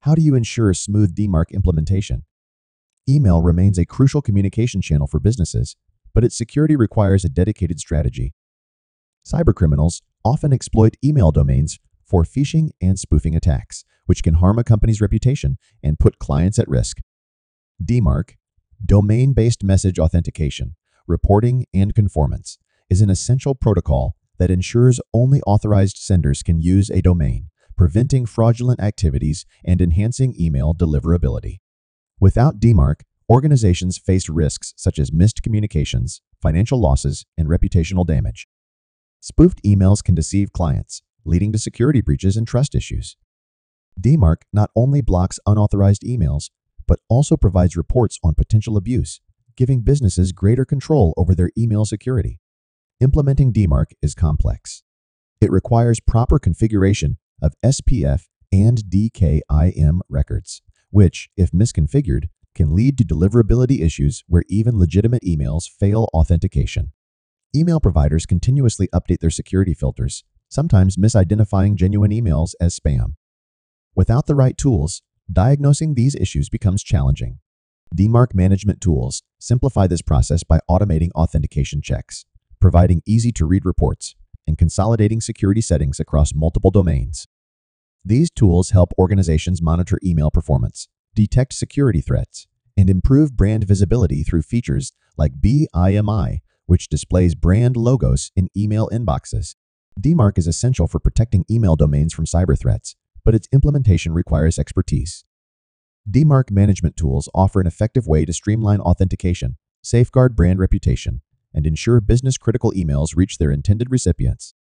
How do you ensure smooth DMARC implementation? Email remains a crucial communication channel for businesses, but its security requires a dedicated strategy. Cybercriminals often exploit email domains for phishing and spoofing attacks, which can harm a company's reputation and put clients at risk. DMARC, Domain-Based Message Authentication, Reporting and Conformance, is an essential protocol that ensures only authorized senders can use a domain, preventing fraudulent activities and enhancing email deliverability. Without DMARC, organizations face risks such as missed communications, financial losses, and reputational damage. Spoofed emails can deceive clients, leading to security breaches and trust issues. DMARC not only blocks unauthorized emails, but also provides reports on potential abuse, giving businesses greater control over their email security. Implementing DMARC is complex. It requires proper configuration of SPF and DKIM records, which, if misconfigured, can lead to deliverability issues where even legitimate emails fail authentication. Email providers continuously update their security filters, sometimes misidentifying genuine emails as spam. Without the right tools, diagnosing these issues becomes challenging. DMARC management tools simplify this process by automating authentication checks, providing easy-to-read reports, and consolidating security settings across multiple domains. These tools help organizations monitor email performance, detect security threats, and improve brand visibility through features like BIMI, which displays brand logos in email inboxes. DMARC is essential for protecting email domains from cyber threats, but its implementation requires expertise. DMARC management tools offer an effective way to streamline authentication, safeguard brand reputation, and ensure business-critical emails reach their intended recipients.